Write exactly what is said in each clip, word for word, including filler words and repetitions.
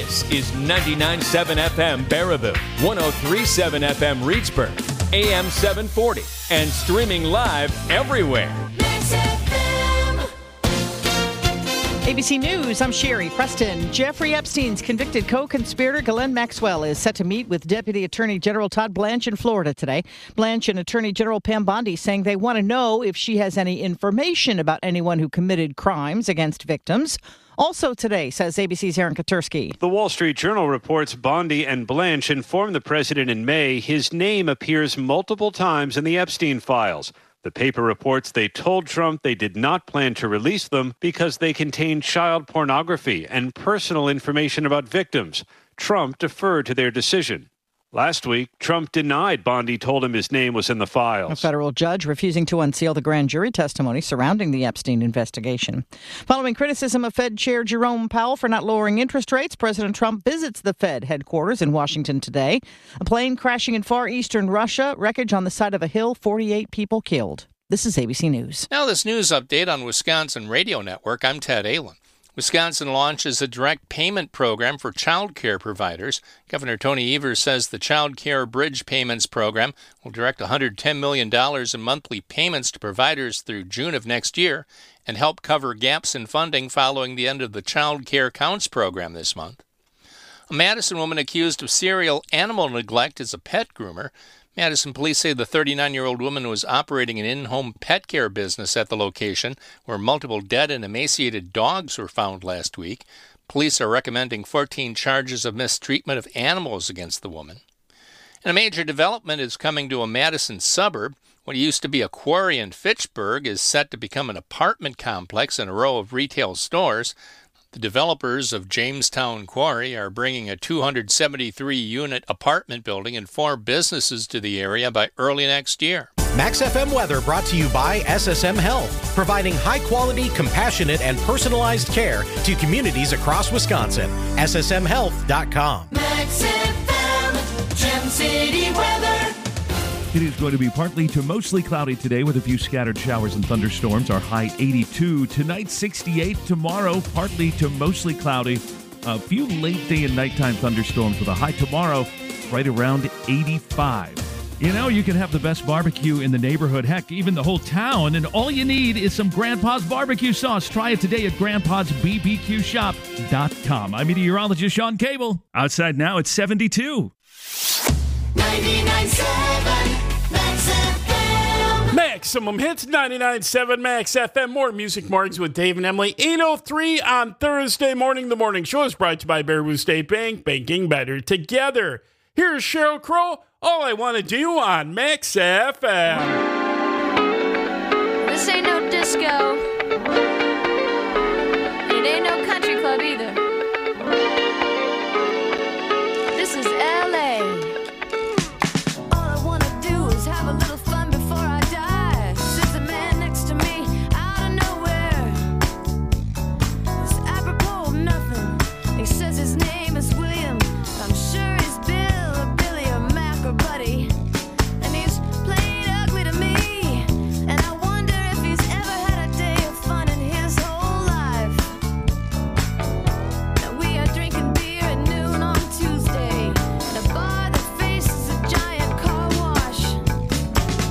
This is ninety-nine point seven F M Baraboo, one oh three point seven F M Reedsburg, A M seven forty, and streaming live everywhere. A B C News, I'm Sherry Preston. Jeffrey Epstein's convicted co-conspirator Ghislaine Maxwell is set to meet with Deputy Attorney General Todd Blanche in Florida today. Blanche and Attorney General Pam Bondi saying they want to know if she has any information about anyone who committed crimes against victims. Also today, says A B C's Aaron Katursky. The Wall Street Journal reports Bondi and Blanche informed the president in May his name appears multiple times in the Epstein files. The paper reports they told Trump they did not plan to release them because they contained child pornography and personal information about victims. Trump deferred to their decision. Last week, Trump denied Bondi told him his name was in the files. A federal judge refusing to unseal the grand jury testimony surrounding the Epstein investigation. Following criticism of Fed Chair Jerome Powell for not lowering interest rates, President Trump visits the Fed headquarters in Washington today. A plane crashing in far eastern Russia, wreckage on the side of a hill, forty-eight people killed. This is A B C News. Now this news update on Wisconsin Radio Network. I'm Ted Allen. Wisconsin launches a direct payment program for child care providers. Governor Tony Evers says the Child Care Bridge Payments program will direct one hundred ten million dollars in monthly payments to providers through June of next year and help cover gaps in funding following the end of the Child Care Counts program this month. A Madison woman accused of serial animal neglect is a pet groomer. Madison police say the thirty-nine-year-old woman was operating an in-home pet care business at the location where multiple dead and emaciated dogs were found last week. Police are recommending fourteen charges of mistreatment of animals against the woman. And a major development is coming to a Madison suburb. What used to be a quarry in Fitchburg is set to become an apartment complex and a row of retail stores. The developers of Jamestown Quarry are bringing a two hundred seventy-three unit apartment building and four businesses to the area by early next year. Max F M weather brought to you by S S M Health, providing high-quality, compassionate, and personalized care to communities across Wisconsin. S S M health dot com. Max F M, Gem City weather. It is going to be partly to mostly cloudy today with a few scattered showers and thunderstorms. Our high eighty-two. Tonight, sixty-eight. Tomorrow, partly to mostly cloudy. A few late day and nighttime thunderstorms with a high tomorrow right around eighty-five. You know, you can have the best barbecue in the neighborhood, heck, even the whole town, and all you need is some Grandpa's barbecue sauce. Try it today at grandpas b b q shop dot com. I'm meteorologist Sean Cable. Outside now, it's seventy-two. ninety-nine point seven Max F M. Maximum Hits, ninety-nine point seven Max F M. More Music Mornings with Dave and Emily. eight oh three on Thursday morning. The morning show is brought to you by Baraboo State Bank. Banking better together. Here's Sheryl Crow. All I Want to Do on Max F M. This ain't no disco. It ain't no country club either. This is L A. All I want to do is have a little fun before I die. Sits a man next to me out of nowhere. It's apropos of nothing. He says his name is William. I'm sure he's Bill or Billy or Mac or Buddy. And he's played ugly to me. And I wonder if he's ever had a day of fun in his whole life. Now we are drinking beer at noon on Tuesday in a bar that faces a giant car wash.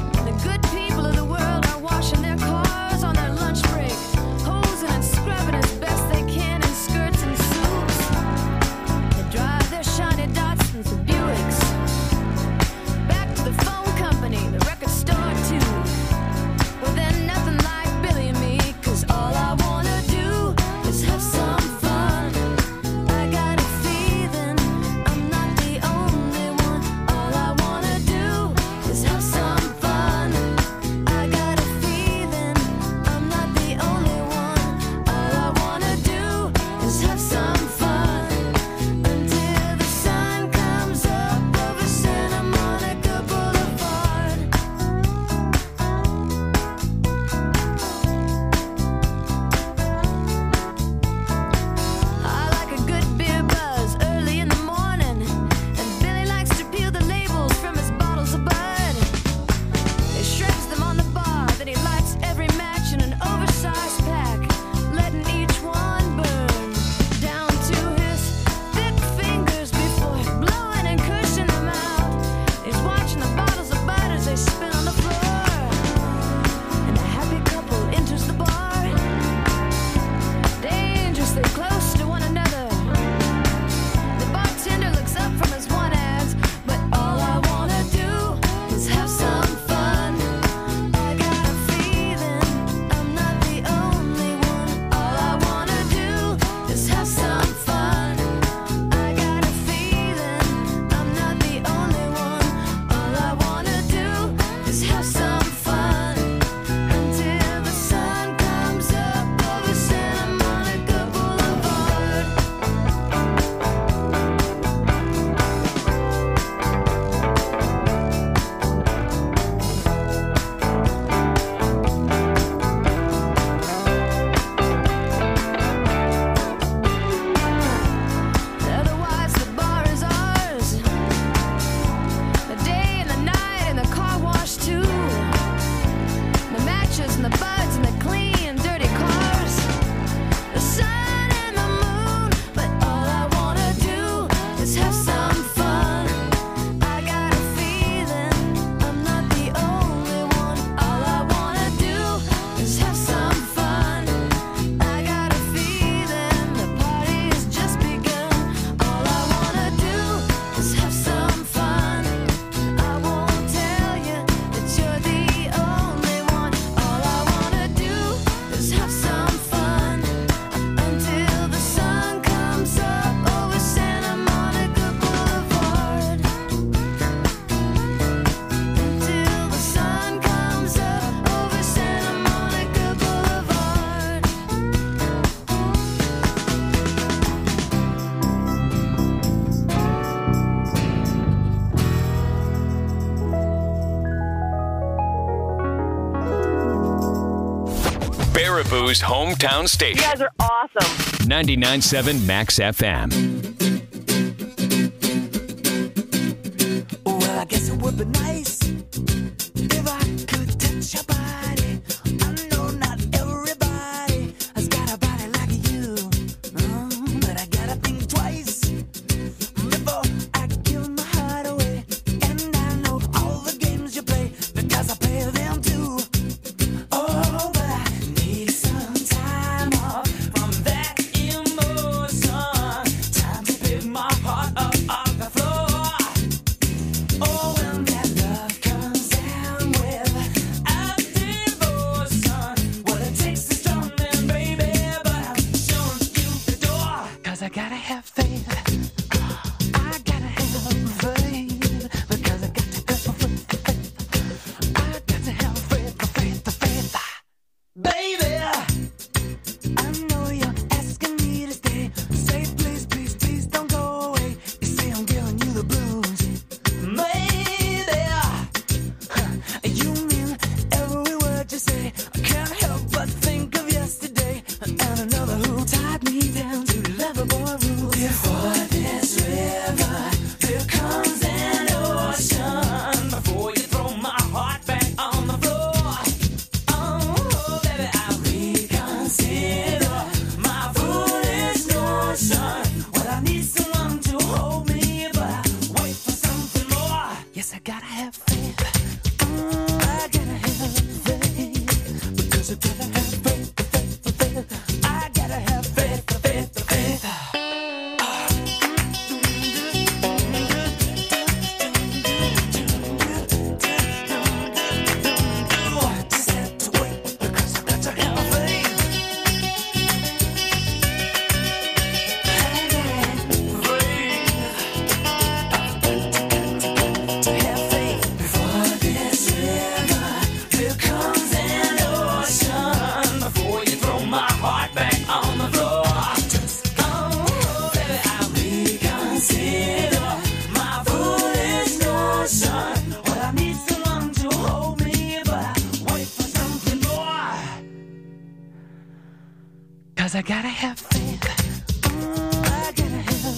Baraboo's hometown station. You guys are awesome. ninety-nine point seven Max F M. Well, I guess it would be nice if I could touch your body. I know not everybody has got a body like you, oh, but I gotta think twice before I give my heart away. And I know all the games you play because I play them too. Oh, but I need some time off from that emotion. Time to pick my heart up off the floor. Oh, when that love comes down with a devotion, well, it takes a strong man, baby, but I'm showing you the door. Cause I gotta have faith. I gotta have faith. Because I got to have faith. I got to have faith, faith, faith. Baby, I know you're asking me to stay. Say please, please, please don't go away. You say I'm giving you the blues. Maybe huh, you mean every word you say. I can't help but think of yesterday and another who tied me down to lovable rules. Before this river, there comes an ocean. Before you throw my heart back on the floor. Oh, baby, I reconsider my foolish notion. Well, I need someone to hold me, but I wait for something more. Yes, I gotta have faith. Mm, I gotta have faith. Because I gotta have faith, faith, faith. I gotta have faith, faith, faith. Just have to wait because I got to have faith. To have faith before this river, there comes an ocean. Before you throw my heart back on the floor. Oh, baby, I reconsider my foolish notion. Well, I need someone to hold me, but I wait for something more. Cause I gotta have faith. Mm, I gotta have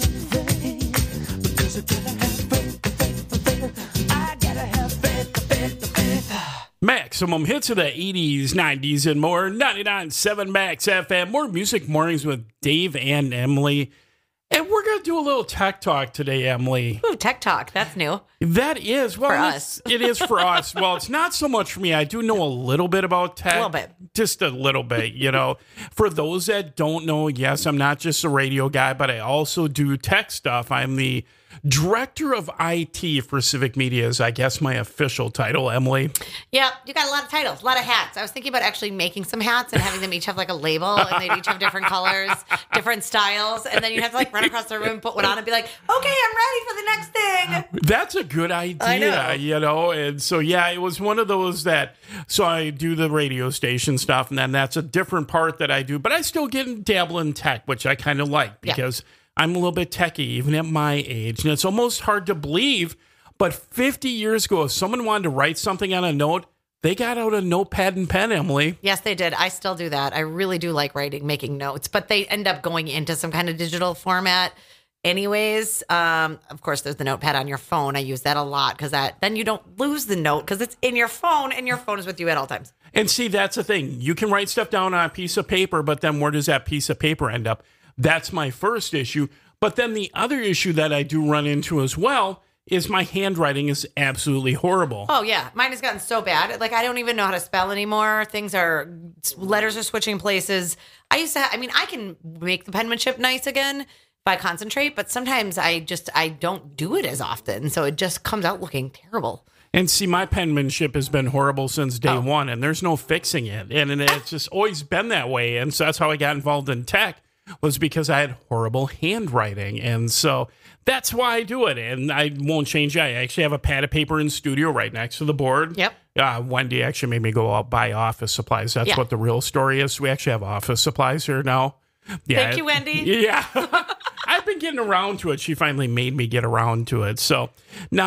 faith. Because I gotta have faith, faith, faith. I gotta have faith, faith, faith. Maximum hits of the eighties, nineties, and more. ninety-nine point seven Max F M. More Music Mornings with Dave and Emily. And we're going to do a little tech talk today, Emily. Ooh, tech talk. That's new. That is. Well, For it's- us. It is for us. Well, it's not so much for me. I do know a little bit about tech. A little bit. Just a little bit, you know. For those that don't know, yes, I'm not just a radio guy, but I also do tech stuff. I'm the director of I T for Civic Media is, I guess, my official title, Emily. Yeah, you got a lot of titles, a lot of hats. I was thinking about actually making some hats and having them each have like a label, and they'd each have different colors, different styles, and then you'd have to like run across the room, put one on, and be like, "Okay, I'm ready for the next thing." That's a good idea, I know. you know? And so, yeah, it was one of those that, so I do the radio station stuff, and then that's a different part that I do, but I still get in dabble in tech, which I kind of like because I'm a little bit techie, even at my age. And it's almost hard to believe, but fifty years ago, if someone wanted to write something on a note, they got out a notepad and pen, Emily. Yes, they did. I still do that. I really do like writing, making notes, but they end up going into some kind of digital format. Anyways, um, of course, there's the notepad on your phone. I use that a lot because that then you don't lose the note because it's in your phone and your phone is with you at all times. And see, that's the thing. You can write stuff down on a piece of paper, but then where does that piece of paper end up? That's my first issue. But then the other issue that I do run into as well is my handwriting is absolutely horrible. Oh, yeah. Mine has gotten so bad. Like, I don't even know how to spell anymore. Things are, letters are switching places. I used to, ha- I mean, I can make the penmanship nice again if I concentrate, but sometimes I just, I don't do it as often. So it just comes out looking terrible. And see, my penmanship has been horrible since day Oh. one, and there's no fixing it. And, and it's just always been that way. And so that's how I got involved in tech, was because I had horrible handwriting. And so that's why I do it. And I won't change it. I actually have a pad of paper in studio right next to the board. Yep. Uh, Wendy actually made me go out buy office supplies. That's Yeah. what the real story is. We actually have office supplies here now. Yeah. Thank you, Wendy. Yeah. I've been getting around to it. She finally made me get around to it. So now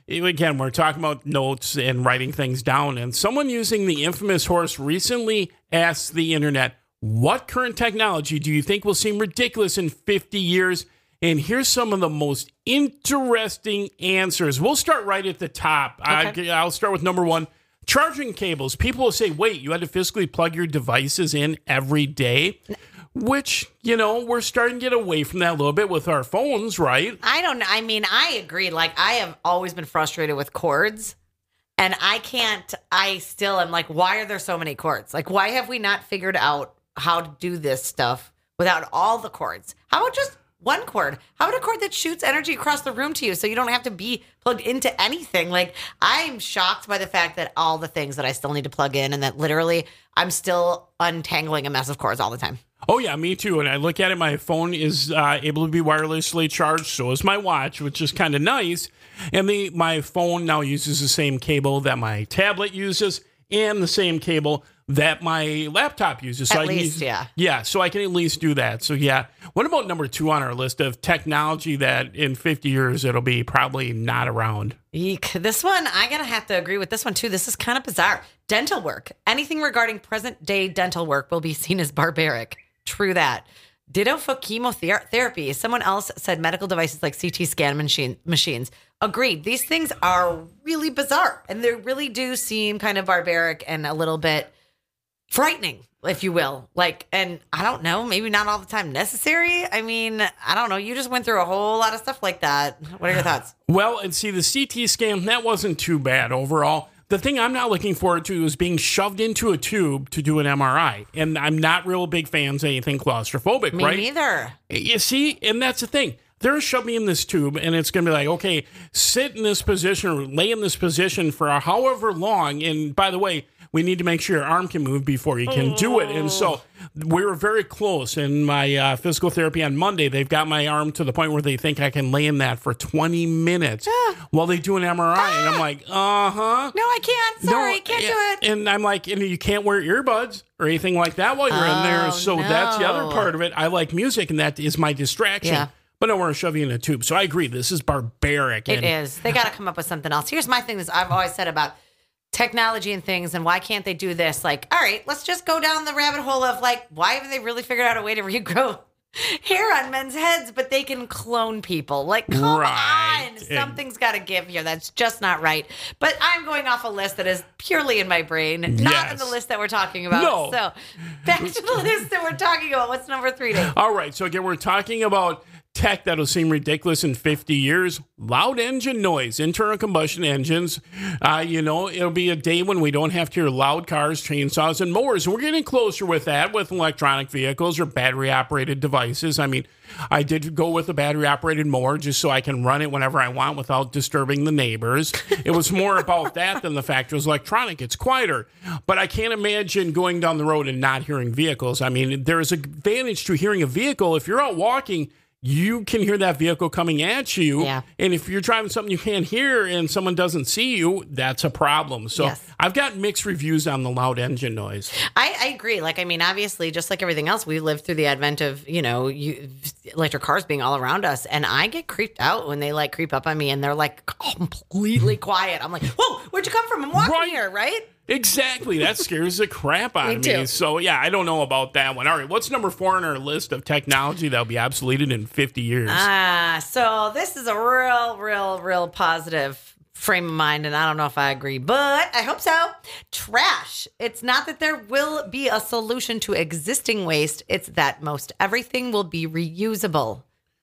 again, we're talking about notes and writing things down. And someone using the infamous horse recently asked the internet, what current technology do you think will seem ridiculous in fifty years? And here's some of the most interesting answers. We'll start right at the top. Okay. I, I'll start with number one. Charging cables. People will say, wait, you had to physically plug your devices in every day? Which, you know, we're starting to get away from that a little bit with our phones, right? I don't know. I mean, I agree. Like, I have always been frustrated with cords. And I can't, I still am like, why are there so many cords? Like, why have we not figured out how to do this stuff without all the cords? How about just one cord? How about a cord that shoots energy across the room to you so you don't have to be plugged into anything? Like, I'm shocked by the fact that all the things that I still need to plug in and that literally I'm still untangling a mess of cords all the time. Oh, yeah, me too. And I look at it, my phone is uh, able to be wirelessly charged. So is my watch, which is kind of nice. And the my phone now uses the same cable that my tablet uses and the same cable that my laptop uses. So At I can least, use, yeah. Yeah, so I can at least do that. So, yeah. What about number two on our list of technology that in fifty years it'll be probably not around? Eek. This one, I'm going to have to agree with this one, too. This is kind of bizarre. Dental work. Anything regarding present-day dental work will be seen as barbaric. True that. Ditto for chemotherapy. Someone else said medical devices like C T scan machine, machines. Agreed. These things are really bizarre, and they really do seem kind of barbaric and a little bit frightening, if you will. Like, and I don't know, maybe not all the time necessary. I mean, I don't know. You just went through a whole lot of stuff like that. What are your thoughts? Well, and see, the C T scan, that wasn't too bad overall. The thing I'm not looking forward to is being shoved into a tube to do an M R I. And I'm not real big fans of anything claustrophobic, Me right? neither. You see, and that's the thing. They're going to shove me in this tube, and it's going to be like, okay, sit in this position or lay in this position for however long. And by the way, we need to make sure your arm can move before you can do it. And so we were very close. In my uh, physical therapy on Monday, they've got my arm to the point where they think I can lay in that for twenty minutes while they do an M R I. Ah. And I'm like, uh-huh. No, I can't. Sorry, No, can't and, do it. And I'm like, and you can't wear earbuds or anything like that while you're Oh, in there. So no. that's the other part of it. I like music, and that is my distraction. Yeah. But no, we're shoving you in a tube. So I agree. This is barbaric. It and is. They got to come up with something else. Here's my thing that I've always said about technology and things, and why can't they do this? Like, all right, let's just go down the rabbit hole of like, why haven't they really figured out a way to regrow hair on men's heads, but they can clone people? Like, come Right. on. Something's got to give here. That's just not right. But I'm going off a list that is purely in my brain, not Yes. in the list that we're talking about. No. So back to the list that we're talking about. What's number three, Dave? All right. So again, we're talking about tech that'll seem ridiculous in fifty years. Loud engine noise, internal combustion engines. Uh, you know, it'll be a day when we don't have to hear loud cars, chainsaws, and mowers. And we're getting closer with that with electronic vehicles or battery operated devices. I mean, I did go with a battery operated mower just so I can run it whenever I want without disturbing the neighbors. It was more about that than the fact it was electronic. It's quieter. But I can't imagine going down the road and not hearing vehicles. I mean, there is an advantage to hearing a vehicle. If you're out walking, you can hear that vehicle coming at you. Yeah. And if you're driving something you can't hear and someone doesn't see you, that's a problem. So Yes. I've got mixed reviews on the loud engine noise. I, I agree. Like, I mean, obviously, just like everything else, we lived through the advent of, you know, you, electric cars being all around us. And I get creeped out when they like creep up on me and they're like completely quiet. I'm like, whoa, where'd you come from? I'm walking Right. here, right? Exactly. That scares the crap out Me of too. me. So, yeah, I don't know about that one. All right. What's number four on our list of technology that'll be obsoleted in fifty years? Ah, so this is a real, real, real positive frame of mind, and I don't know if I agree, but I hope so. Trash. It's not that there will be a solution to existing waste, it's that most everything will be reusable.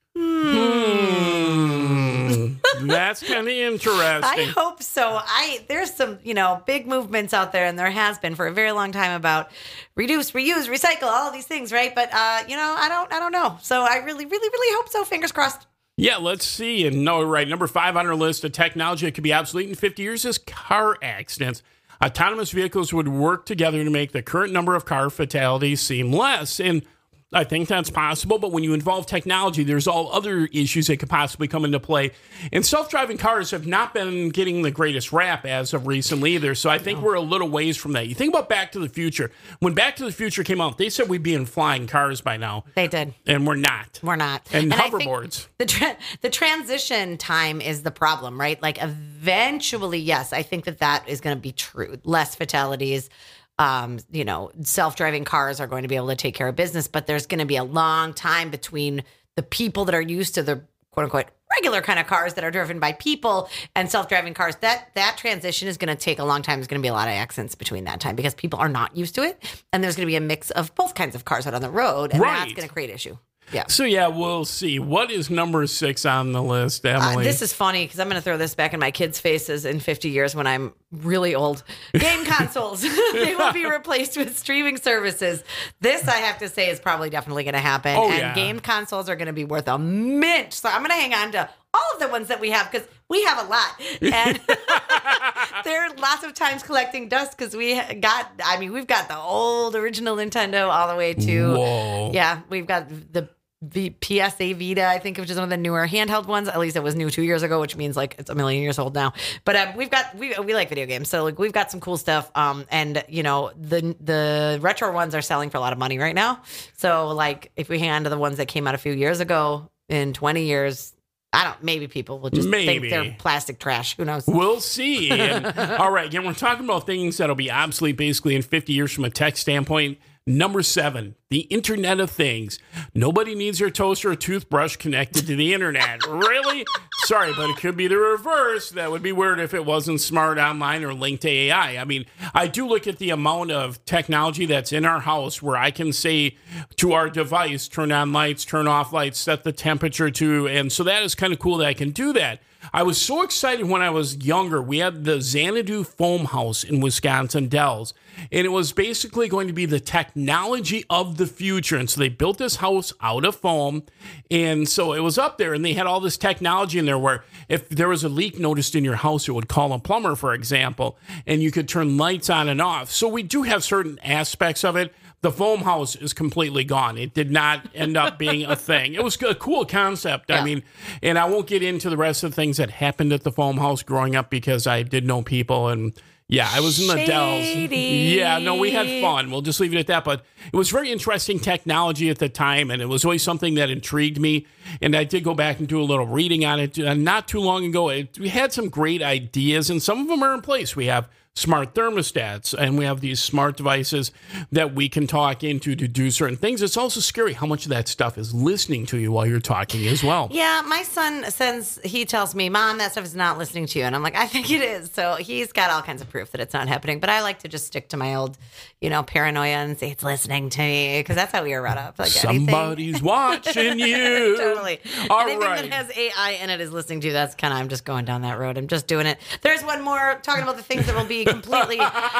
Hmm. That's kind of interesting. I hope so. I there's some, you know, big movements out there, and there has been for a very long time about reduce, reuse, recycle, all of these things, right? But uh, you know, I don't I don't know. So I really, really, really hope so. Fingers crossed. Yeah, let's see. And no, right, number five on our list of technology that could be obsolete in fifty years is car accidents. Autonomous vehicles would work together to make the current number of car fatalities seem less. And I think that's possible, but when you involve technology, there's all other issues that could possibly come into play. And self-driving cars have not been getting the greatest rap as of recently either, so I think we're a little ways from that. You think about Back to the Future. When Back to the Future came out, they said we'd be in flying cars by now. They did. And we're not. We're not. And, I think hoverboards. The, tra- the transition time is the problem, right? Like eventually, yes, I think that that is going to be true. Less fatalities. Um, you know, self-driving cars are going to be able to take care of business, but there's going to be a long time between the people that are used to the quote unquote regular kind of cars that are driven by people and self-driving cars. That that transition is going to take a long time. There's going to be a lot of accidents between that time because people are not used to it. And there's going to be a mix of both kinds of cars out on the road. And Right. that's going to create issue. Yeah. So, yeah, we'll see. What is number six on the list, Uh, Emily? this is funny because I'm going to throw this back in my kids' faces in fifty years when I'm really old. Game consoles. They will be replaced with streaming services. This, I have to say, is probably definitely going to happen. Oh, and yeah. game consoles are going to be worth a mint. So I'm going to hang on to all of the ones that we have because we have a lot. And there are lots of times collecting dust because we got, I mean, we've got the old original Nintendo all the way to, Whoa. yeah, we've got the the P S A Vita, I think, which is one of the newer handheld ones. At least it was new two years ago, which means like it's a million years old now. But um, we've got we we like video games, so like we've got some cool stuff. Um, and you know the the retro ones are selling for a lot of money right now. So like if we hang on to the ones that came out a few years ago, in twenty years, I don't. Maybe people will just Maybe. think they're plastic trash. Who knows? We'll see. And, all right, again, we're talking about things that'll be obsolete basically in fifty years from a tech standpoint. Number seven, the Internet of Things. Nobody needs their toaster or toothbrush connected to the internet. Really? Sorry, but it could be the reverse. That would be weird if it wasn't smart online or linked to A I. I mean, I do look at the amount of technology that's in our house where I can say to our device, turn on lights, turn off lights, set the temperature to, and so that is kind of cool that I can do that. I was so excited when I was younger. We had the Xanadu Foam House in Wisconsin Dells, and it was basically going to be the technology of the future. And so they built this house out of foam, and so it was up there, and they had all this technology in there where if there was a leak noticed in your house, it would call a plumber, for example, and you could turn lights on and off. So we do have certain aspects of it. The foam house is completely gone. It did not end up being a thing. It was a cool concept. Yeah. I mean, and I won't get into the rest of the things that happened at the foam house growing up because I did know people and yeah, I was in the Dells. Shady. Yeah, no, we had fun. We'll just leave it at that. But it was very interesting technology at the time, and it was always something that intrigued me. And I did go back and do a little reading on it uh, not too long ago. It, we had some great ideas, and some of them are in place. We have smart thermostats, and we have these smart devices that we can talk into to do certain things. It's also scary how much of that stuff is listening to you while you're talking as well. Yeah, my son, since he tells me, Mom, that stuff is not listening to you. And I'm like, I think it is. So he's got all kinds of proof that it's not happening. But I like to just stick to my old, you know, paranoia and say it's listening to me because that's how we were brought up. Like Somebody's anything. watching you. Totally. All Anything right. that has A I in it is listening to you. That's kind of, I'm just going down that road. I'm just doing it. There's one more talking about the things that will be completely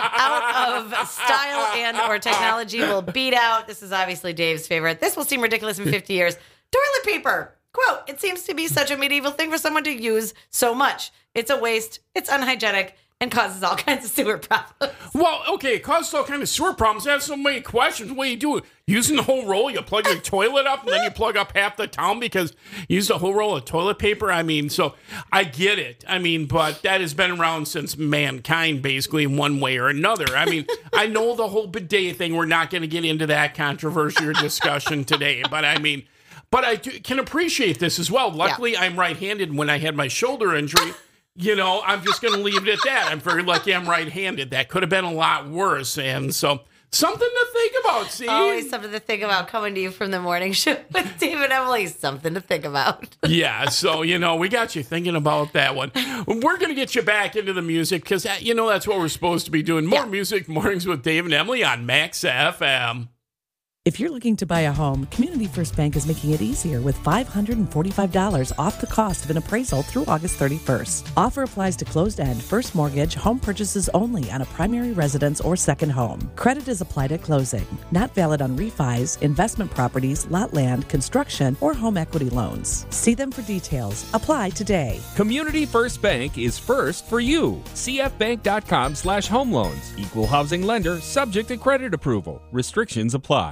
out of style and or technology will beat out. This is obviously Dave's favorite. This will seem ridiculous in fifty years. Toilet paper. Quote, it seems to be such a medieval thing for someone to use so much. It's a waste. It's unhygienic and causes all kinds of sewer problems. Well, okay, it causes all kinds of sewer problems. I have so many questions. What do you do? Using the whole roll, you plug your toilet up, and then you plug up half the town because you use the whole roll of toilet paper? I mean, so I get it. I mean, but that has been around since mankind, basically, in one way or another. I mean, I know the whole bidet thing. We're not going to get into that controversy or discussion today, but I mean, but I do, can appreciate this as well. Luckily, yeah. I'm right-handed. When I had my shoulder injury, you know, I'm just going to leave it at that. I'm very lucky I'm right-handed. That could have been a lot worse. And so something to think about, see? Always something to think about coming to you from the morning show with Dave and Emily. Something to think about. Yeah, so, you know, we got you thinking about that one. We're going to get you back into the music because, you know, that's what we're supposed to be doing. More yeah. music mornings with Dave and Emily on Max F M. If you're looking to buy a home, Community First Bank is making it easier with five hundred forty-five dollars off the cost of an appraisal through August thirty-first. Offer applies to closed-end, first mortgage, home purchases only on a primary residence or second home. Credit is applied at closing. Not valid on refis, investment properties, lot land, construction, or home equity loans. See them for details. Apply today. Community First Bank is first for you. C F bank dot com slash home loans. Equal housing lender, subject to credit approval. Restrictions apply.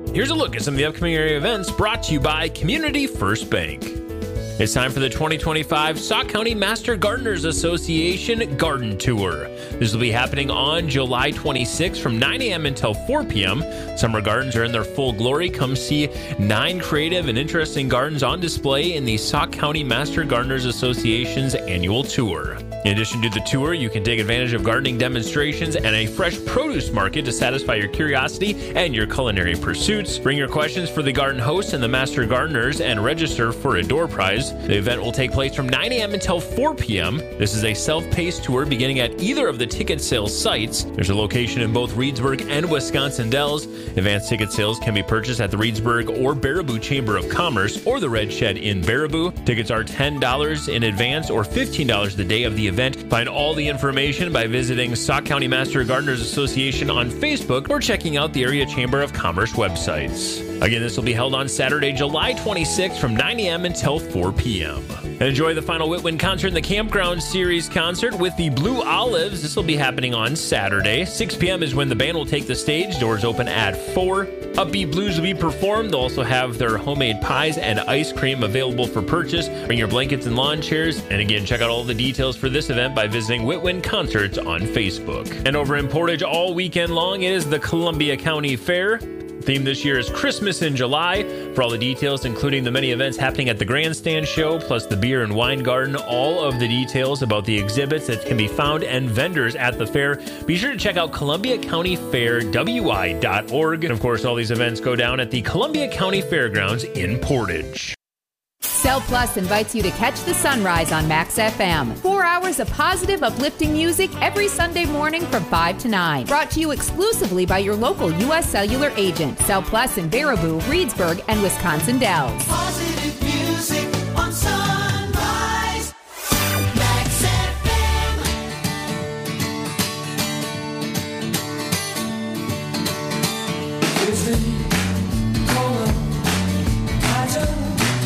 Here's a look at some of the upcoming area events brought to you by Community First Bank. It's time for the twenty twenty-five Sauk County Master Gardeners Association Garden Tour. This will be happening on July twenty-sixth from nine a.m. until four p.m. Summer gardens are in their full glory. Come see nine creative and interesting gardens on display in the Sauk County Master Gardeners Association's annual tour. In addition to the tour, you can take advantage of gardening demonstrations and a fresh produce market to satisfy your curiosity and your culinary pursuits. Bring your questions for the garden hosts and the Master Gardeners and register for a door prize. The event will take place from nine a.m. until four p.m. This is a self-paced tour beginning at either of the ticket sales sites. There's a location in both Reedsburg and Wisconsin Dells. Advanced ticket sales can be purchased at the Reedsburg or Baraboo Chamber of Commerce or the Red Shed in Baraboo. Tickets are ten dollars in advance or fifteen dollars the day of the event. Find all the information by visiting Sauk County Master Gardeners Association on Facebook or checking out the Area Chamber of Commerce websites. Again, this will be held on Saturday, July twenty-sixth from nine a.m. until four p.m. And enjoy the final Whitwin concert in the Campground Series concert with the Blue Olives. This will be happening on Saturday. six p.m. is when the band will take the stage. Doors open at four. Upbeat blues will be performed. They'll also have their homemade pies and ice cream available for purchase. Bring your blankets and lawn chairs. And again, check out all the details for this event by visiting Whitwin Concerts on Facebook. And over in Portage all weekend long is the Columbia County Fair. Theme this year is Christmas in July. For all the details, including the many events happening at the Grandstand Show, plus the beer and wine garden, all of the details about the exhibits that can be found and vendors at the fair, be sure to check out Columbia County Fair W I dot org. And of course, all these events go down at the Columbia County Fairgrounds in Portage. Cell Plus invites you to catch the sunrise on Max F M. Four hours of positive, uplifting music every Sunday morning from five to nine. Brought to you exclusively by your local U S Cellular agent. Cell Plus in Baraboo, Reedsburg, and Wisconsin Dells. Positive music on Sunrise. Max F M. It's the color I just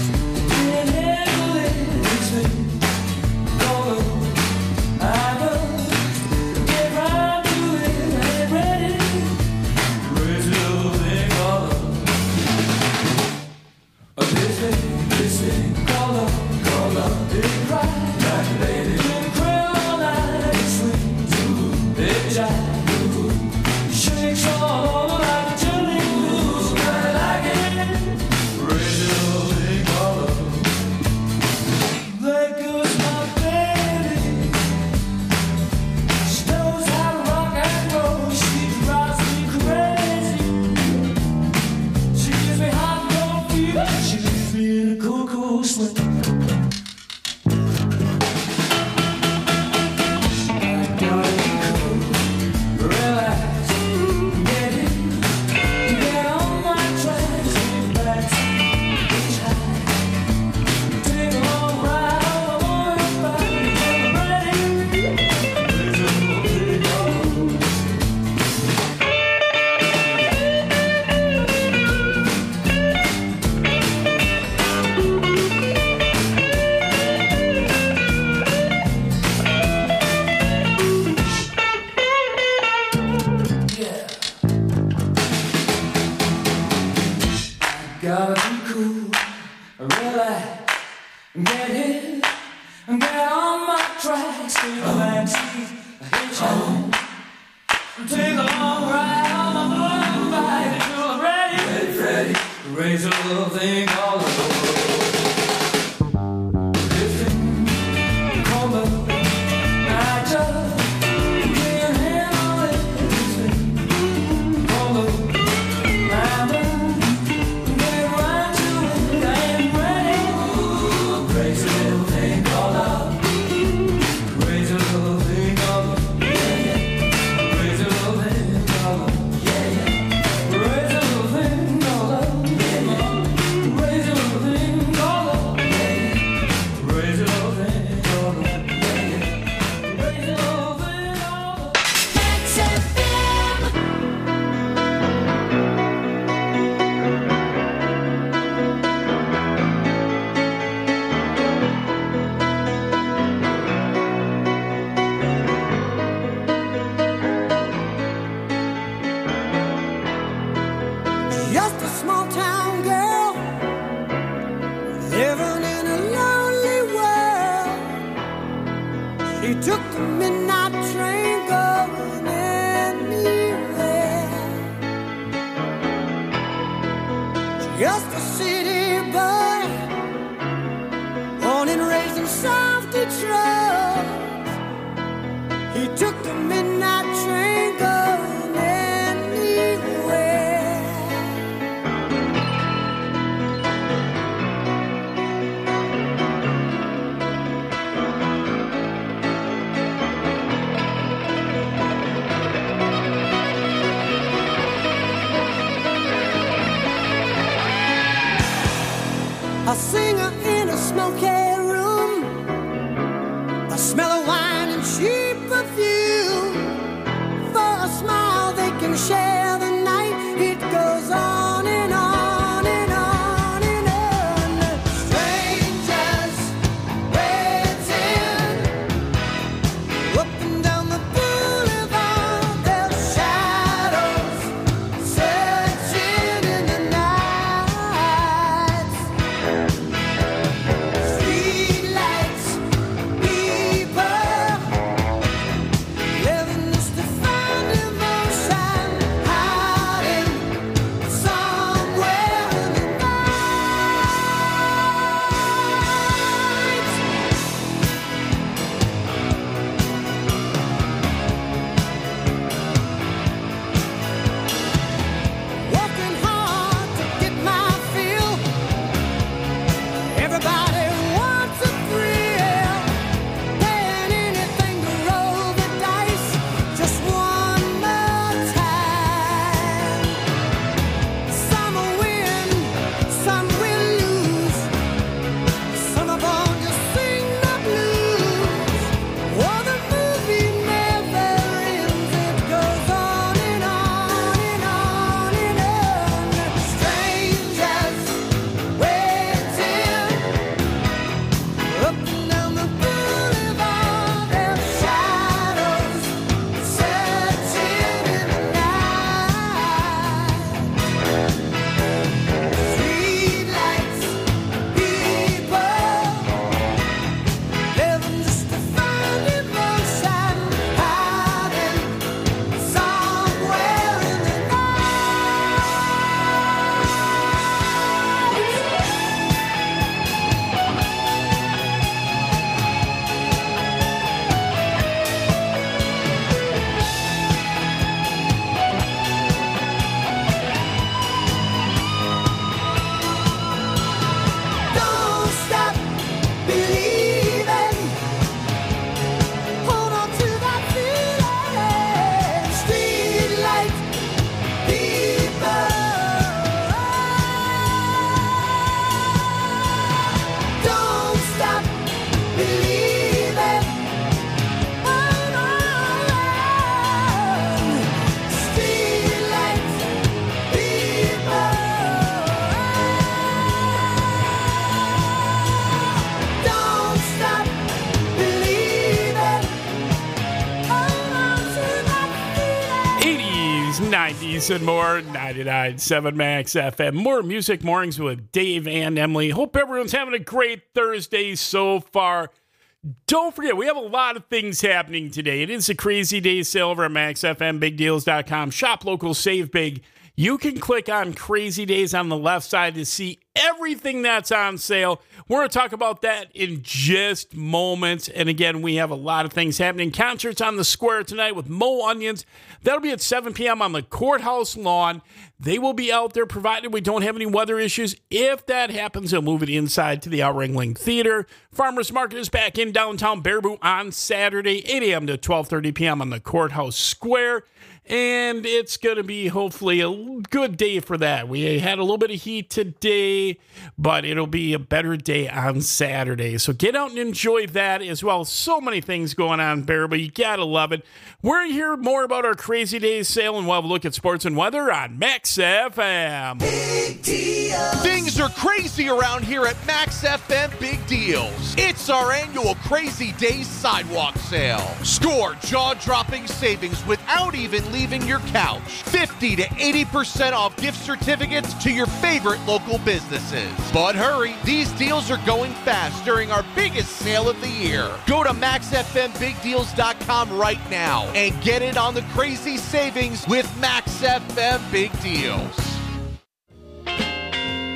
Gotta be cool, relax, get hit, get on my tracks, take a backseat, hitchhike, take a long ride on my motorbike until I'm ready, ready, ready, raise a little thing all over. This thing called love, I just can't handle it. This thing called love, I just Raise a little thing, just a city boy, born and raised in South Detroit. He took the midnight train going anywhere. A singer in a smoky room, the smell of wine and cheap perfume. For a smile they can share the night. It goes on and on and on and on. Strangers waiting up and down the boulevard, their shadows searching in the night. Streetlights, people living just to find emotion, hiding somewhere in the night. Working hard to get my fill. Everybody wants a thrill, paying anything to roll the dice just one more time. Some will win, some will lose. Some of them just sing the blues. Oh, the movie never ends. It goes on and on and on and on. Strangers waiting up and down the boulevard, their shadows searching in the night. Streetlights, people living just to find emotion, hiding somewhere in the Don't stop believing. Hold on to that feeling. Streetlight people. Don't stop believing. Hold on. Streetlight people. Don't stop believing. Hold on to that feeling. eighties, nineties, and more. ninety-nine point seven Max F M. More Music Mornings with Dave and Emily. Hope everyone's having a great Thursday so far. Don't forget, we have a lot of things happening today. It is a crazy day sale over at max f m big deals dot com. Shop local, save big. You can click on Crazy Days on the left side to see everything that's on sale. We're going to talk about that in just moments. And again, we have a lot of things happening. Concerts on the square tonight with Mo Onions. That'll be at seven p.m. on the courthouse lawn. They will be out there provided we don't have any weather issues. If that happens, they'll move it inside to the Out Ringling Theater. Farmers Market is back in downtown Baraboo on Saturday, eight a.m. to twelve thirty p.m. on the courthouse square. And it's going to be hopefully a good day for that. We had a little bit of heat today, but it'll be a better day on Saturday. So get out and enjoy that as well. So many things going on in Baraboo. You got to love it. We're going to hear more about our Crazy Days sale, and we'll have a look at sports and weather on Max F M. Big deals. Things are crazy around here at Max F M Big Deals. It's our annual Crazy Days sidewalk sale. Score jaw-dropping savings without even leaving your couch. fifty to eighty percent off gift certificates to your favorite local businesses. But hurry, these deals are going fast during our biggest sale of the year. Go to max f m big deals dot com right now and get it on the crazy savings with Max F M Big Deals.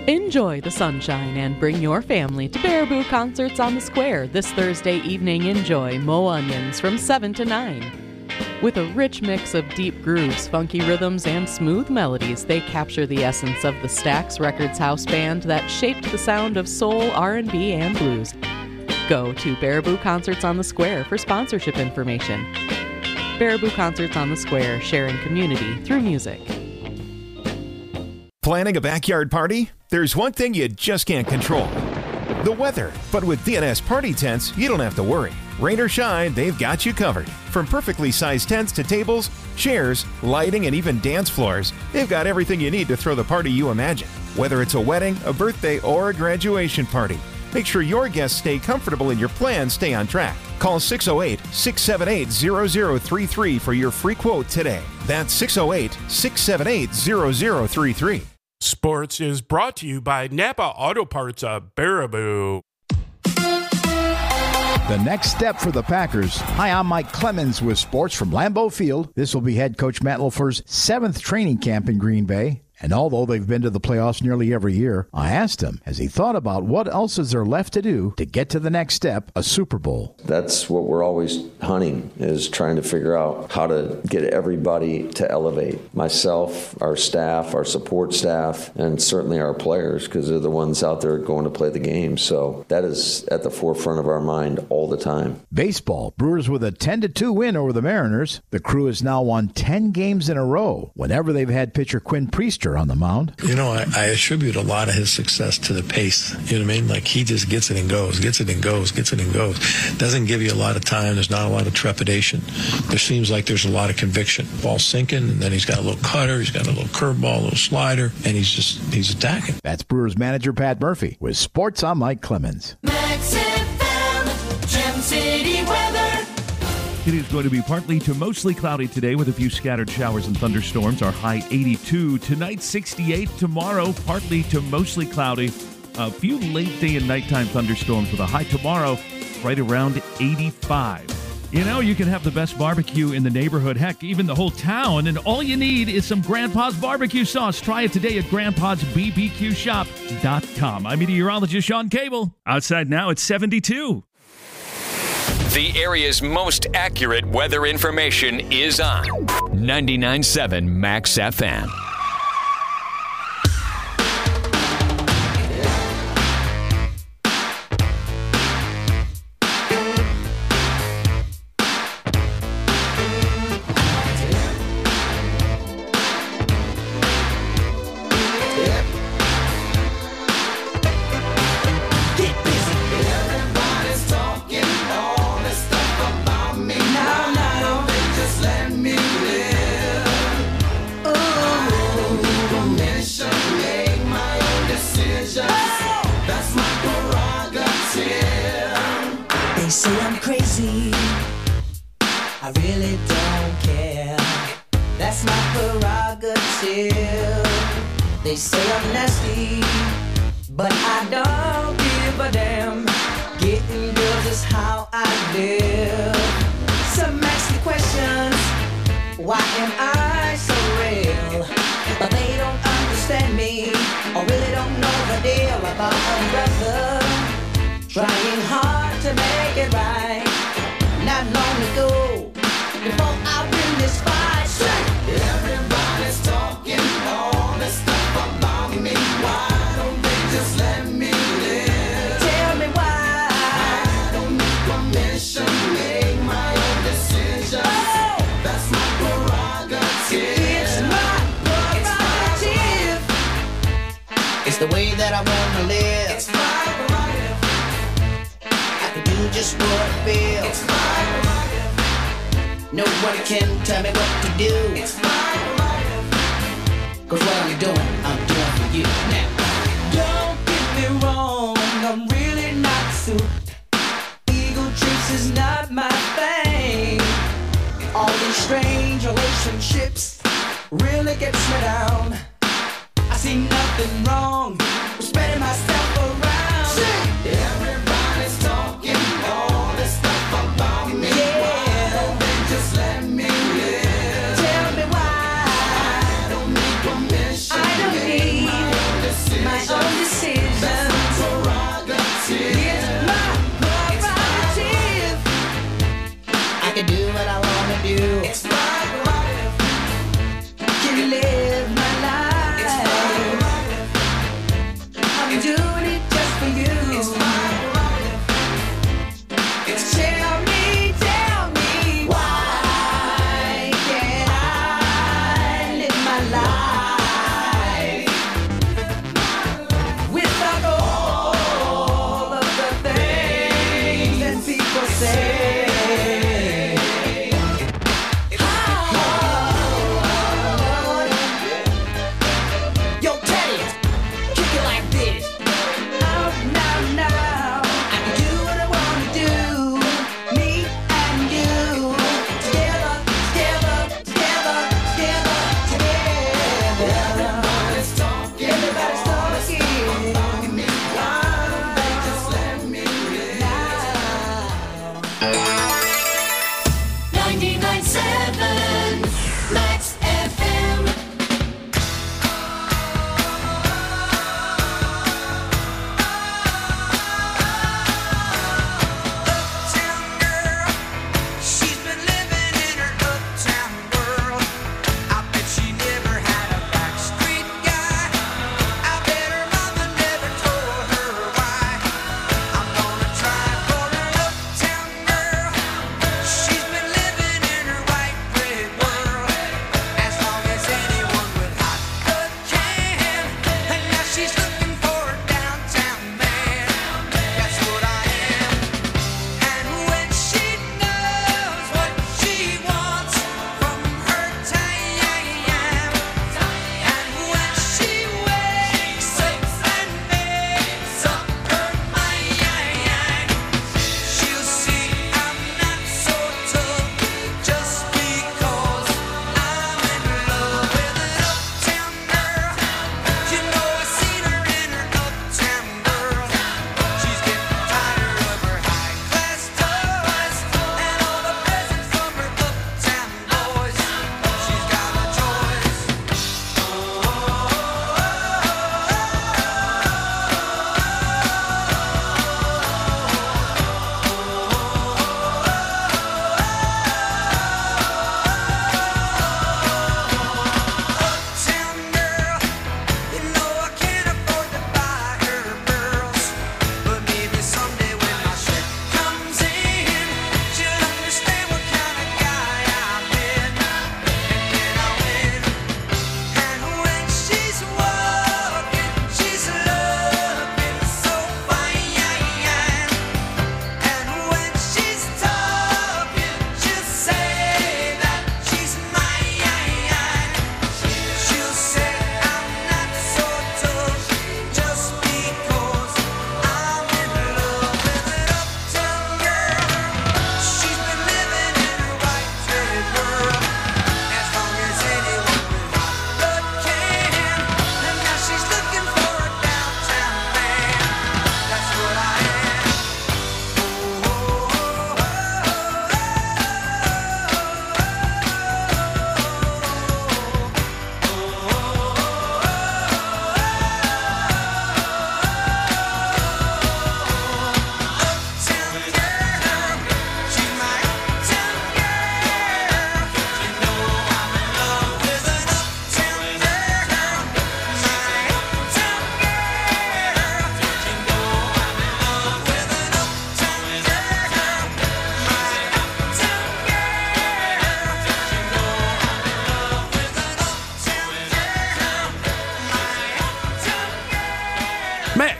Enjoy the sunshine and bring your family to Baraboo Concerts on the Square this Thursday evening. Enjoy Mo Onions from seven to nine. With a rich mix of deep grooves, funky rhythms, and smooth melodies, they capture the essence of the Stax Records house band that shaped the sound of soul, R and B, and blues. Go to Baraboo Concerts on the Square for sponsorship information. Baraboo Concerts on the Square, sharing community through music. Planning a backyard party? There's one thing you just can't control: the weather. But with D N S Party Tents, you don't have to worry. Rain or shine, they've got you covered. From perfectly sized tents to tables, chairs, lighting, and even dance floors, they've got everything you need to throw the party you imagine. Whether it's a wedding, a birthday, or a graduation party, make sure your guests stay comfortable and your plans stay on track. Call six oh eight, six seven eight, zero zero three three for your free quote today. That's six oh eight, six seven eight, zero zero three three. Sports is brought to you by Napa Auto Parts of Baraboo. The next step for the Packers. Hi, I'm Mike Clemens with sports from Lambeau Field. This will be head coach Matt LaFleur's seventh training camp in Green Bay. And although they've been to the playoffs nearly every year, I asked him, has he thought about what else is there left to do to get to the next step, a Super Bowl? That's what we're always hunting, is trying to figure out how to get everybody to elevate. Myself, our staff, our support staff, and certainly our players, because they're the ones out there going to play the game. So that is at the forefront of our mind all the time. Baseball. Brewers with a ten to two win over the Mariners. The Crew has now won ten games in a row whenever they've had pitcher Quinn Priester on the mound. You know, I, I attribute a lot of his success to the pace. You know what I mean? Like, he just gets it and goes, gets it and goes, gets it and goes. Doesn't give you a lot of time. There's not a lot of trepidation. There seems like there's a lot of conviction. Ball sinking, and then he's got a little cutter, he's got a little curveball, a little slider, and he's just, he's attacking. That's Brewers manager Pat Murphy. With sports, I'm Mike Clemens. Max F M, Gem City weather. It is going to be partly to mostly cloudy today with a few scattered showers and thunderstorms. Our high eighty-two. Tonight, sixty-eight. Tomorrow, partly to mostly cloudy. A few late day and nighttime thunderstorms with a high tomorrow right around eighty-five. You know, you can have the best barbecue in the neighborhood, heck, even the whole town, and all you need is some Grandpa's barbecue sauce. Try it today at grandpas b b q shop dot com. I'm meteorologist Sean Cable. Outside now, it's seventy-two. The area's most accurate weather information is on ninety-nine point seven Max F M. Say I'm crazy, I really don't care. That's my prerogative. They say I'm nasty, but I don't give a damn. Getting girls is how I live. Some ask me questions, why am I so real? But they don't understand me, or really don't know the deal about a brother trying hard to make it right. Not long ago, before I win this fight, say, everybody's talking all this stuff about me. Why don't they just let me live? Tell me why. I don't need permission, make my own decisions. Oh, that's my prerogative. It's my prerogative. It's, it's the way that I wanna live. It's my prerogative. Do just what I feel. It's my prerogative. Nobody can tell me what to do. It's my prerogative. Cause what I'm doing, I'm doing for you now. Don't get me wrong, I'm really not suited. Ego trips is not my thing. All these strange relationships really gets me down. I see nothing wrong with spreading myself around. See, everybody's talking all this stuff about me. Yeah. Why don't they just let me live? Tell me why. I don't need permission. I don't need my own decision. My own decision.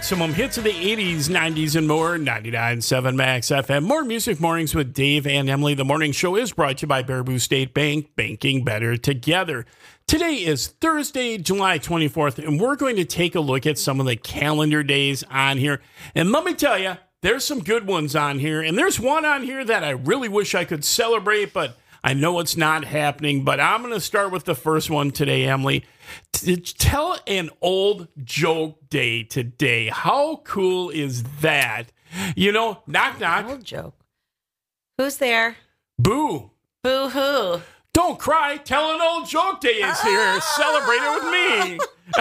maximum hits of the eighties, nineties, and more. ninety-nine point seven Max F M. More Music Mornings with Dave and Emily. The morning show is brought to you by Baraboo State Bank, banking better together. Today is Thursday, July twenty-fourth, and we're going to take a look at some of the calendar days on here. And let me tell you, there's some good ones on here, and there's one on here that I really wish I could celebrate, but I know it's not happening. But I'm going to start with the first one today, Emily. T- tell an old joke day today. How cool is that? You know, knock, knock. Old joke. Who's there? Boo. Boo hoo. Don't cry. Tell an old joke day is here. Celebrate it with me.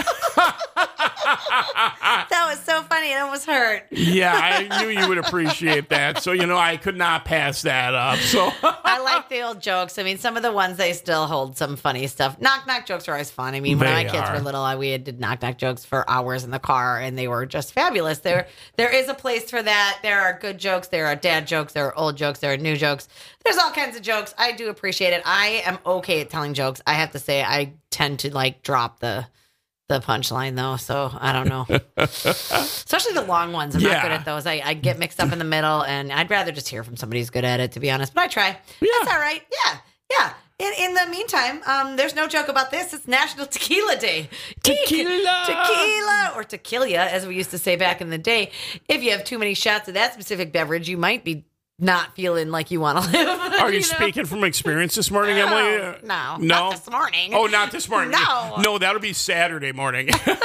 That was so funny. It almost hurt. Yeah, I knew you would appreciate that. So, you know, I could not pass that up. So I like the old jokes. I mean, some of the ones, they still hold some funny stuff. Knock, knock jokes are always fun. I mean, when They my kids are. were little, I, we did knock, knock jokes for hours in the car, and they were just fabulous. There, there is a place for that. There are good jokes. There are dad jokes. There are old jokes. There are new jokes. There's all kinds of jokes. I do appreciate it. I am okay at telling jokes. I have to say, I tend to like drop the the punchline though, so I don't know. Especially the long ones. I'm Yeah. not good at those. I, I get mixed up in the middle, and I'd rather just hear from somebody who's good at it, to be honest. But I try. That's all right. Yeah, yeah. In, in the meantime, um, there's no joke about this. It's National Tequila Day. Tequila! Tequila! Or tequila, as we used to say back in the day. If you have too many shots of that specific beverage, you might be not feeling like you want to live. Are you, know? speaking from experience this morning, No, Emily? no, No? not this morning. Oh, not this morning. No. No, that'll be Saturday morning.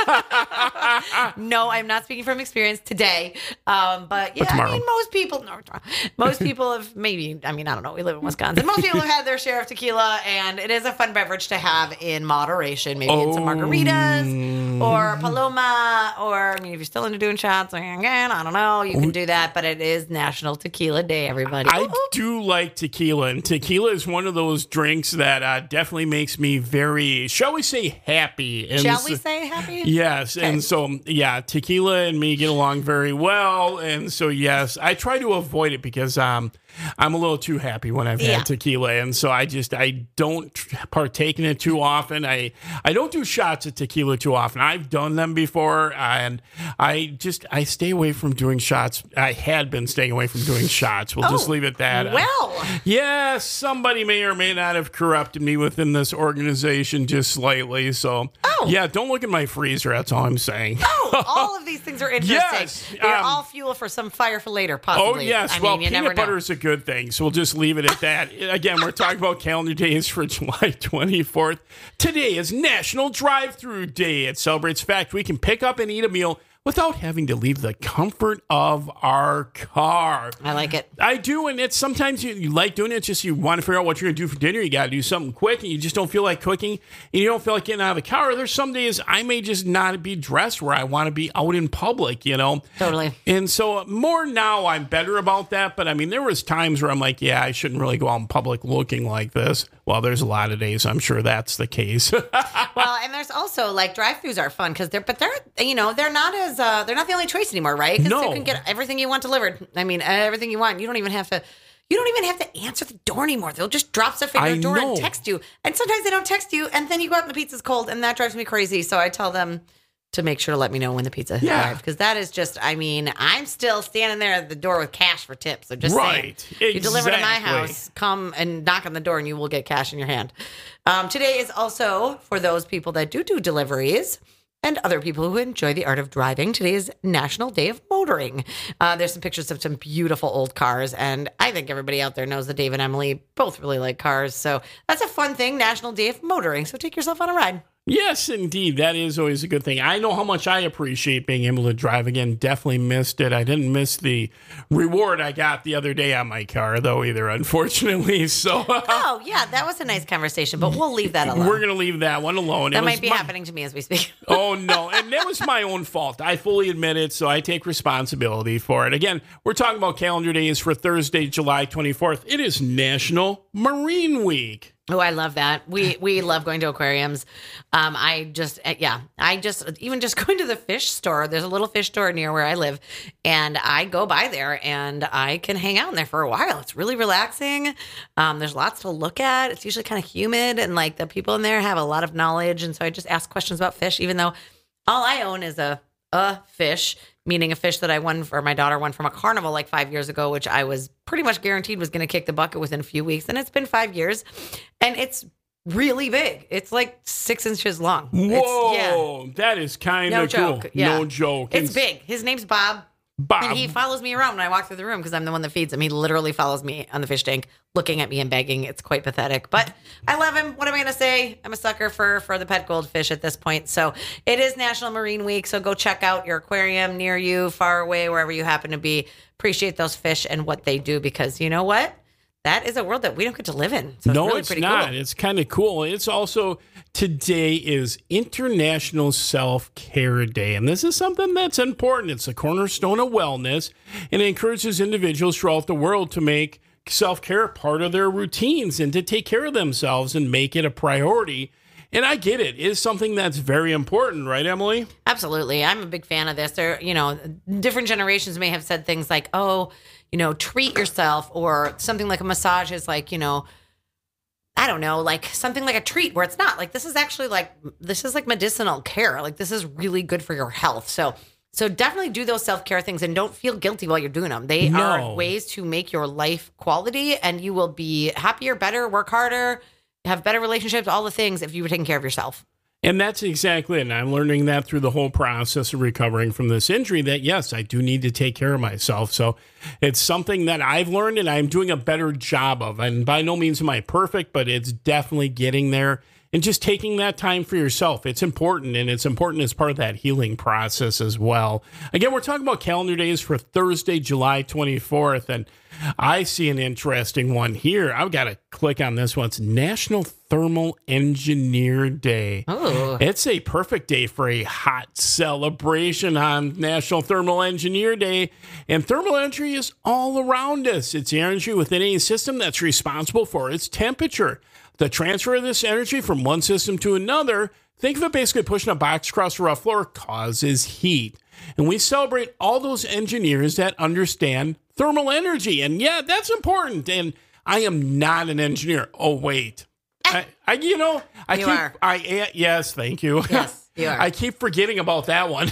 No, I'm not speaking from experience today. Um, but yeah, I tomorrow. mean, most people, no, most people have maybe, I mean, I don't know. We live in Wisconsin. Most people have had their share of tequila, and it is a fun beverage to have in moderation. Maybe in some margaritas or Paloma, or I mean, if you're still into doing shots, again, I don't know, you can do that. But it is National Tequila Day, everybody. I do like tequila, and tequila is one of those drinks that uh, definitely makes me very, shall we say, happy. And Shall so- we say happy? Yes, Okay. and so, yeah, tequila and me get along very well, and so, yes, I try to avoid it because um, I'm a little too happy when I've Yeah. had tequila, and so I just, I don't partake in it too often. I, I don't do shots of tequila too often. I've done them before, and I just, I stay away from doing shots. I had been staying away from doing shots. We'll just Oh, leave it at that. well. Yeah, somebody may or may not have corrupted me within this organization just slightly, so, yeah, don't look at my freezer, that's all I'm saying. Oh, all of these things are interesting. Yes, They're um, all fuel for some fire for later, Oh, possibly. yes. I mean, well, you never peanut know. butter is a good thing, so we'll just leave it at that. Again, we're talking about calendar days for July twenty-fourth. Today is National Drive-Thru Day. It celebrates the fact we can pick up and eat a meal without having to leave the comfort of our car. I like it. I do, and it's sometimes you, you like doing it. It's just you want to figure out what you're going to do for dinner. You got to do something quick, and you just don't feel like cooking, and you don't feel like getting out of the car. Or there's some days I may just not be dressed where I want to be out in public, you know? Totally. And so more now, I'm better about that. But I mean, there was times where I'm like, yeah, I shouldn't really go out in public looking like this. Well, there's a lot of days I'm sure that's the case. Well, and there's also like drive-throughs are fun because they're, but they're, you know, they're not as, uh, they're not the only choice anymore, right? Because No. you can get everything you want delivered. I mean, everything you want. You don't even have to, you don't even have to answer the door anymore. They'll just drop stuff in I your door know. and text you. And sometimes they don't text you, and then you go out and the pizza's cold, and that drives me crazy. So I tell them to make sure to let me know when the pizza Yeah. arrives, because that is just, I mean, I'm still standing there at the door with cash for tips. So just Right. saying, you deliver to my Exactly. house, come and knock on the door, and you will get cash in your hand. Um, today is also for those people that do do deliveries and other people who enjoy the art of driving. Today is National Day of Motoring. Uh, there's some pictures of some beautiful old cars, and I think everybody out there knows that Dave and Emily both really like cars. So that's a fun thing, National Day of Motoring. So take yourself on a ride. Yes, indeed. That is always a good thing. I know how much I appreciate being able to drive again. Definitely missed it. I didn't miss the reward I got the other day on my car, though, either, unfortunately. So Oh, yeah, that was a nice conversation, but we'll leave that alone. we're going to leave that one alone. It that was might be my- happening to me as we speak. Oh, no. And that was my own fault. I fully admit it, so I take responsibility for it. Again, we're talking about calendar days for Thursday, July twenty-fourth. It is National Marine Week. Oh, I love that. We we love going to aquariums. Um, I just uh, yeah, I just even just going to the fish store. There's a little fish store near where I live, and I go by there and I can hang out in there for a while. It's really relaxing. Um, there's lots to look at. It's usually kind of humid, and like the people in there have a lot of knowledge, and so I just ask questions about fish, even though all I own is a a fish, meaning a fish that I won or my daughter won from a carnival like five years ago, which I was pretty much guaranteed was going to kick the bucket within a few weeks. And it's been five years and it's really big. It's like six inches long. Whoa, it's, that is kind no of cool. joke. Yeah. No joke. It's And- big. His name's Bob. Bob. And he follows me around when I walk through the room because I'm the one that feeds him. He literally follows me on the fish tank, looking at me and begging. It's quite pathetic, but I love him. What am I going to say? I'm a sucker for, for the pet goldfish at this point. So it is National Marine Week. So go check out your aquarium near you, far away, wherever you happen to be. Appreciate those fish and what they do because you know what? That is a world that we don't get to live in. So it's no, really it's pretty not. cool. It's kind of cool. It's also today is International Self-Care Day. And this is something that's important. It's a cornerstone of wellness and it encourages individuals throughout the world to make self-care part of their routines and to take care of themselves and make it a priority. And I get it. It is something that's very important, right, Emily? Absolutely. I'm a big fan of this. There, you know, different generations may have said things like, oh, you know, treat yourself, or something like a massage is like, you know, I don't know, like something like a treat where it's not like, this is actually like, this is like medicinal care. Like this is really good for your health. So, so definitely do those self-care things and don't feel guilty while you're doing them. They No. are ways to make your life quality and you will be happier, better, work harder, have better relationships, all the things if you were taking care of yourself. And that's exactly it. And I'm learning that through the whole process of recovering from this injury that, yes, I do need to take care of myself. So it's something that I've learned and I'm doing a better job of. And by no means am I perfect, but it's definitely getting there. And just taking that time for yourself. It's important, and it's important as part of that healing process as well. Again, we're talking about calendar days for Thursday, July twenty-fourth, and I see an interesting one here. I've got to click on this one. It's National Thermal Engineer Day. Oh. It's a perfect day for a hot celebration on National Thermal Engineer Day. And thermal energy is all around us. It's the energy within any system that's responsible for its temperature. The transfer of this energy from one system to another, think of it basically pushing a box across a rough floor, causes heat. And we celebrate all those engineers that understand thermal energy. And yeah, that's important. And I am not an engineer. Oh, wait. I, I you know, I You keep, are. I, yes, thank you. Yes, you are. I keep forgetting about that one.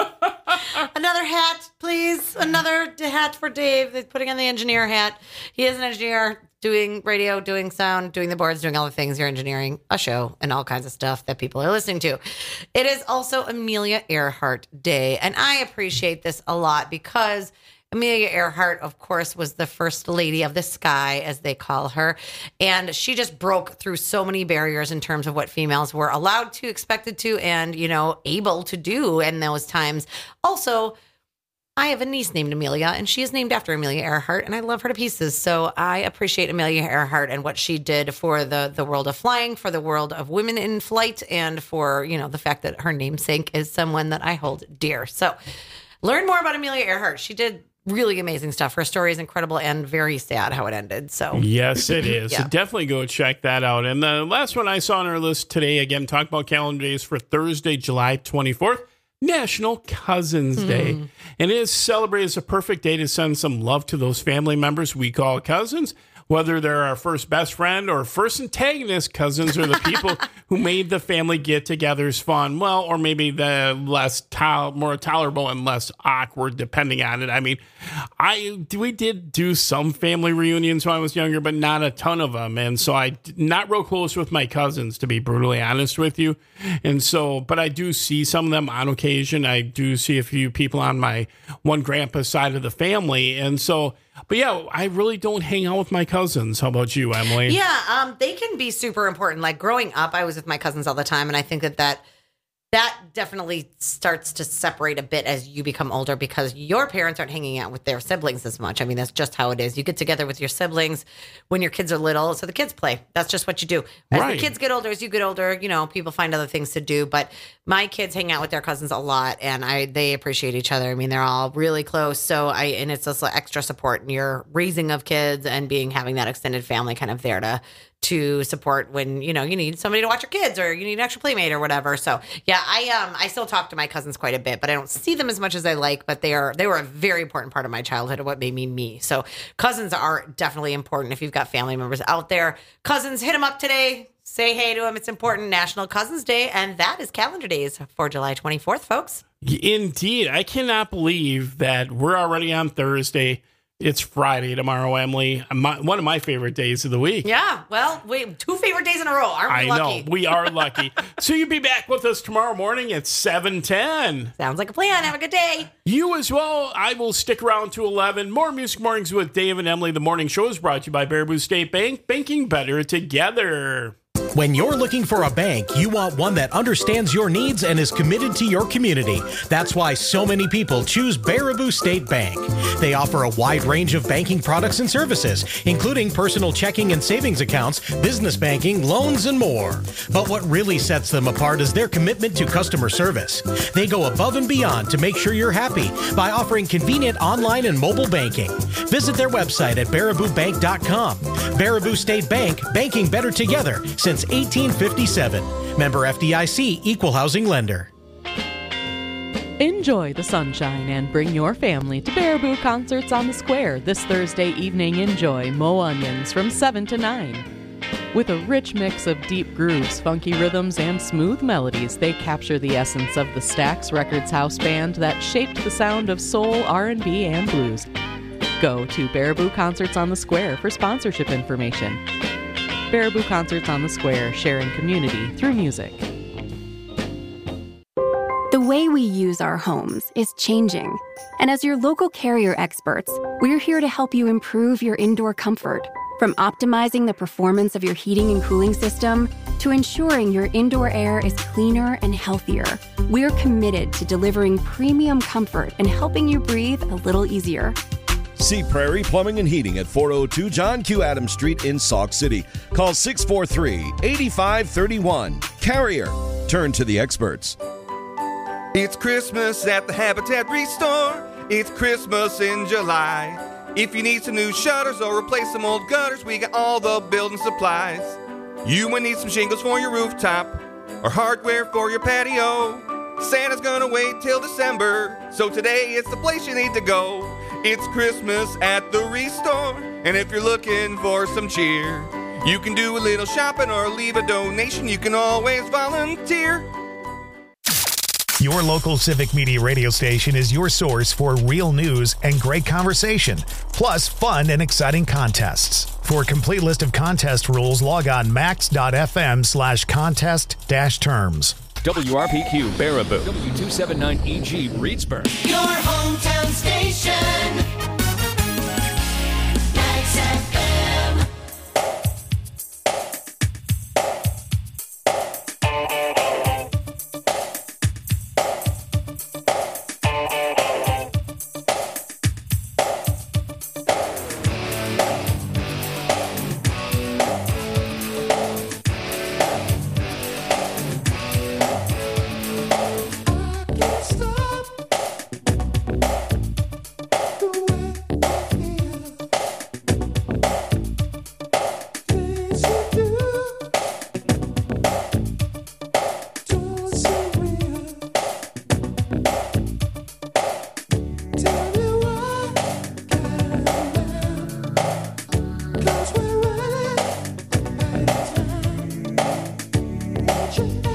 Another hat, please. Another d- hat for Dave. They're putting on the engineer hat. He is an engineer doing radio, doing sound, doing the boards, doing all the things. You're engineering a show and all kinds of stuff that people are listening to. It is also Amelia Earhart Day. And I appreciate this a lot because Amelia Earhart, of course, was the first lady of the sky, as they call her. And she just broke through so many barriers in terms of what females were allowed to, expected to, and, you know, able to do in those times. Also, I have a niece named Amelia, and she is named after Amelia Earhart, and I love her to pieces. So I appreciate Amelia Earhart and what she did for the, the world of flying, for the world of women in flight, and for, you know, the fact that her namesake is someone that I hold dear. So learn more about Amelia Earhart. She did really amazing stuff. Her story is incredible and very sad how it ended. So Yes, it is. Yeah. So definitely go check that out. And the last one I saw on our list today, again, talk about calendar days for Thursday, July twenty-fourth, National Cousins Day. Mm. And it is celebrated as a perfect day to send some love to those family members we call cousins. Whether they're our first best friend or first antagonist, cousins are the people who made the family get-togethers fun. Well, or maybe the less tol- more tolerable and less awkward, depending on it. I mean, I we did do some family reunions when I was younger, but not a ton of them. And so I not real close with my cousins, to be brutally honest with you. And so, but I do see some of them on occasion. I do see a few people on my one grandpa's side of the family. And so, but yeah, I really don't hang out with my cousins. How about you, Emily? Yeah, um, they can be super important. Like growing up, I was with my cousins all the time, and I think that that that definitely starts to separate a bit as you become older because your parents aren't hanging out with their siblings as much. I mean, that's just how it is. You get together with your siblings when your kids are little, so the kids play. That's just what you do. As Right. the kids get older, as you get older, you know, people find other things to do. But my kids hang out with their cousins a lot, and I they appreciate each other. I mean, they're all really close. So I and it's just like extra support in your raising of kids and being having that extended family kind of there to to support when, you know, you need somebody to watch your kids or you need an extra playmate or whatever. So yeah, I um I still talk to my cousins quite a bit, but I don't see them as much as I like, but they are they were a very important part of my childhood and what made me me. So cousins are definitely important if you've got family members out there. Cousins, hit them up today. Say hey to him. It's important. National Cousins Day, and that is calendar days for July twenty-fourth, folks. Indeed. I cannot believe that we're already on Thursday. It's Friday tomorrow, Emily. My, one of my favorite days of the week. Yeah, well, we two favorite days in a row. Aren't we I lucky? know. We are lucky. So you'll be back with us tomorrow morning at seven ten. Sounds like a plan. Have a good day. You as well. I will stick around to eleven. More Music Mornings with Dave and Emily. The morning show is brought to you by Baraboo State Bank. Banking better together. When you're looking for a bank, you want one that understands your needs and is committed to your community. That's why so many people choose Baraboo State Bank. They offer a wide range of banking products and services, including personal checking and savings accounts, business banking, loans, and more. But what really sets them apart is their commitment to customer service. They go above and beyond to make sure you're happy by offering convenient online and mobile banking. Visit their website at baraboo bank dot com. Baraboo State Bank, banking better together since eighteen fifty-seven. Member F D I C, Equal Housing Lender. Enjoy the sunshine and bring your family to Baraboo Concerts on the Square this Thursday evening. Enjoy Mo Onions from seven to nine. With a rich mix of deep grooves, funky rhythms, and smooth melodies, they capture the essence of the Stax Records house band that shaped the sound of soul, R and B, and blues. Go to Baraboo Concerts on the Square for sponsorship information. Baraboo Concerts on the Square, sharing community through music. The way we use our homes is changing. And as your local Carrier experts, we're here to help you improve your indoor comfort. From optimizing the performance of your heating and cooling system to ensuring your indoor air is cleaner and healthier, we're committed to delivering premium comfort and helping you breathe a little easier. See Prairie Plumbing and Heating at four oh two John Q. Adams Street in Sauk City. Call six four three, eight five three one. Carrier. Turn to the experts. It's Christmas at the Habitat Restore. It's Christmas in July. If you need some new shutters or replace some old gutters, we got all the building supplies. You will need some shingles for your rooftop or hardware for your patio. Santa's gonna wait till December, so today it's the place you need to go. It's Christmas at the Restore, and if you're looking for some cheer, you can do a little shopping or leave a donation. You can always volunteer. Your local Civic Media radio station is your source for real news and great conversation, plus fun and exciting contests. For a complete list of contest rules, log on max.fm slash contest dash terms. W R P Q Baraboo, W two seventy-nine E G Reedsburg. Your hometown station. Max F M. Cause we're running out of time.